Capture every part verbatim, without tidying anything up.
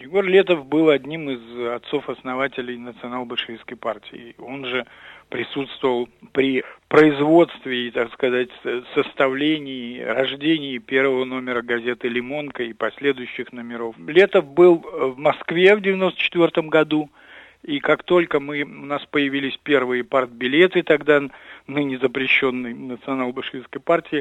Егор Летов был одним из отцов-основателей национал-большевистской партии. Он же присутствовал при производстве и, так сказать, составлении, рождении первого номера газеты «Лимонка» и последующих номеров. Летов был в Москве в девяносто четвёртом году, и как только мы, у нас появились первые партбилеты, тогда ныне запрещенной национал-большевистской партии,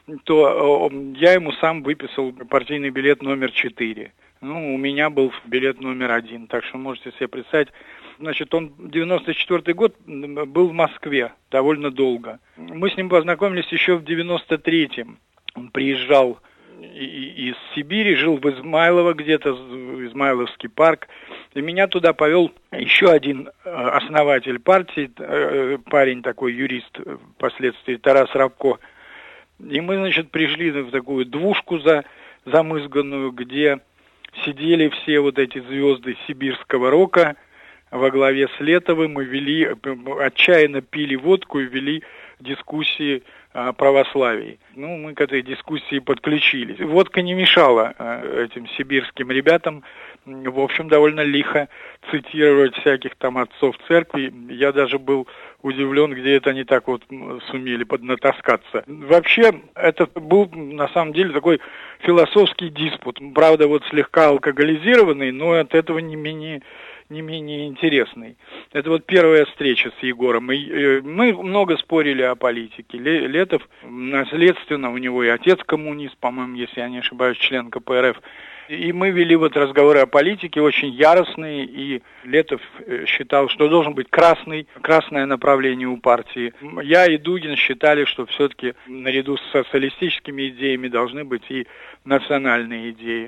то я ему сам выписал партийный билет номер четыре. Ну, у меня был билет номер один, так что можете себе представить. Значит, он девяносто четвёртый год был в Москве довольно долго. Мы с ним познакомились еще в девяносто третьем. Он приезжал из Сибири, жил в Измайлово где-то, Измайловский парк. И меня туда повел еще один основатель партии, парень такой, юрист впоследствии, Тарас Равко. И мы, значит, пришли в такую двушку за, замызганную, где сидели все вот эти звезды сибирского рока во главе с Летовым. Мы вели, отчаянно пили водку и вели дискуссии о православии. Ну, мы к этой дискуссии подключились. Водка не мешала этим сибирским ребятам, в общем, довольно лихо цитировать всяких там отцов церкви. Я даже был удивлен, где это они так вот сумели поднатаскаться. Вообще, это был, на самом деле, такой философский диспут. Правда, вот слегка алкоголизированный, но от этого не менее... не менее интересный. Это вот первая встреча с Егором. И, э, мы много спорили о политике. Летов, наследственно, у него и отец коммунист, по-моему, если я не ошибаюсь, член ка пэ эр эф. И мы вели вот разговоры о политике очень яростные, и Летов считал, что должен быть красный, красное направление у партии. Я и Дугин считали, что все-таки наряду с социалистическими идеями должны быть и национальные идеи.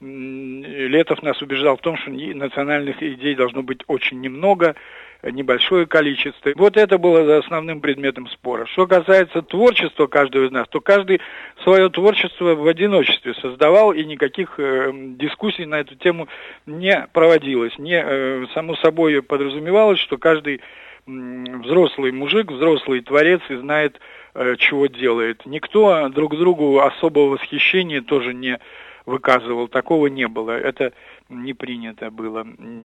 Летов нас убеждал в том, что национальных идей должно быть очень немного, небольшое количество. Вот это было основным предметом спора. Что касается творчества каждого из нас, то каждый свое творчество в одиночестве создавал, и никаких э, дискуссий на эту тему не проводилось. Не, э, само собой подразумевалось, что каждый э, взрослый мужик, взрослый творец и знает, э, чего делает. Никто друг другу особого восхищения тоже не выказывал. Такого не было. Это не принято было.